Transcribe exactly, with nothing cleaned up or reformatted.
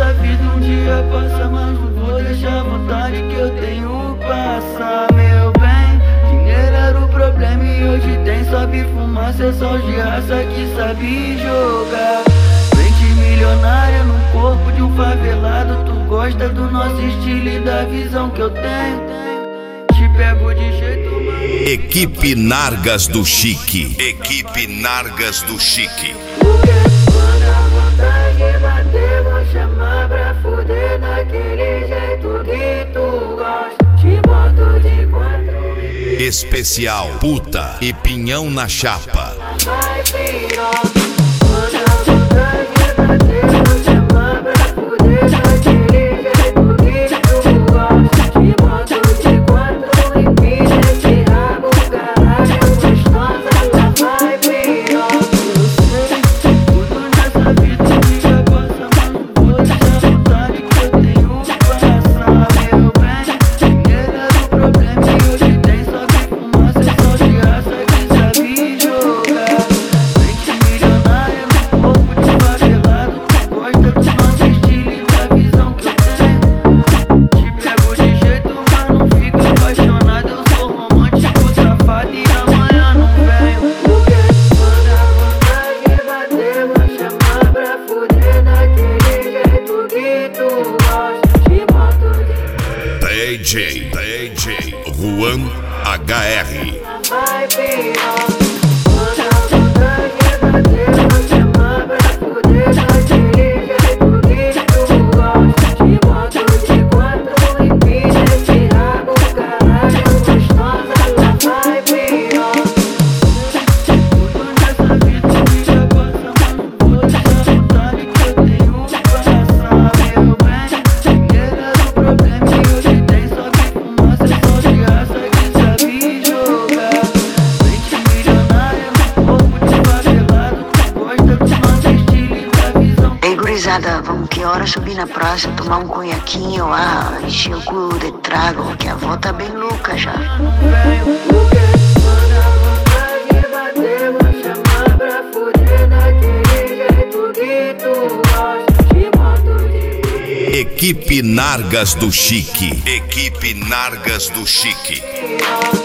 nessa vida um dia passa, mas não vou deixar a vontade que eu tenho passar, meu bem. Dinheiro era o problema e hoje tem, sobe fumaça, é só de raça que sabe jogar. Mente milionária no corpo de um favelado, tu gosta do nosso estilo e da visão que eu tenho. Te pego de jeito, mano. Equipe Nargas do Chique. Equipe Nargas do Chique. Porque quando a vontade bater, vou chamar pra fuder daquele jeito que tu gosta. Te boto de quatro. Especial Puta e Pinhão na Chapa. Vai piroca. Quando a vontade bater, vou chamar pra fuder daquele jeito que tu gosta. Te boto de quatro e pisa esse rabo, caralho, gostosa, lá vai piroca. Tudo nessa vida um dia passa, mas não vou deixar a vontade que eu tenho passar, meu bem. Dinheiro era o problema e hoje tem, sobe fumaça, é só de raça que sabe jogar. Mente milionária no corpo de favelado, tu gosta do nosso estilo e da visão que eu tenho. Te pego de jeito, mas não fico apaixonado, eu sou romântico, safado e amanhã não venho. Porque quando a vontade bater, vou chamar pra fuder daquele jeito que tu gosta. Te boto de D J, D J Juan H R. vai piroca. Quando a vontade bater, vou chamar pra fuder daquele jeito que tu gosta. Te boto de quatro e pisa esse rabo, caralho, gostosa, lá vai piroca. Tudo nessa vida um dia passa, mas não vou deixar a vontade que eu tenho passar, meu bem. Dinheiro era o problema e hoje tem, sobe fumaça, é só de raça que sabe jogar. Mente milionária no corpo de favelado, tu gosta do nosso estilo e da visão. Ei, gurizada, vamos que hora subir na praça, tomar um conhaquinho, ah, encher o cu de trago, que a avó tá bem louca já. Não venho, porque quando a vontade bater, vou chamar pra fuder daquele jeito que tu gosta. Te boto de Equipe Nargas do Chique. Equipe Nargas do Chique. piroca.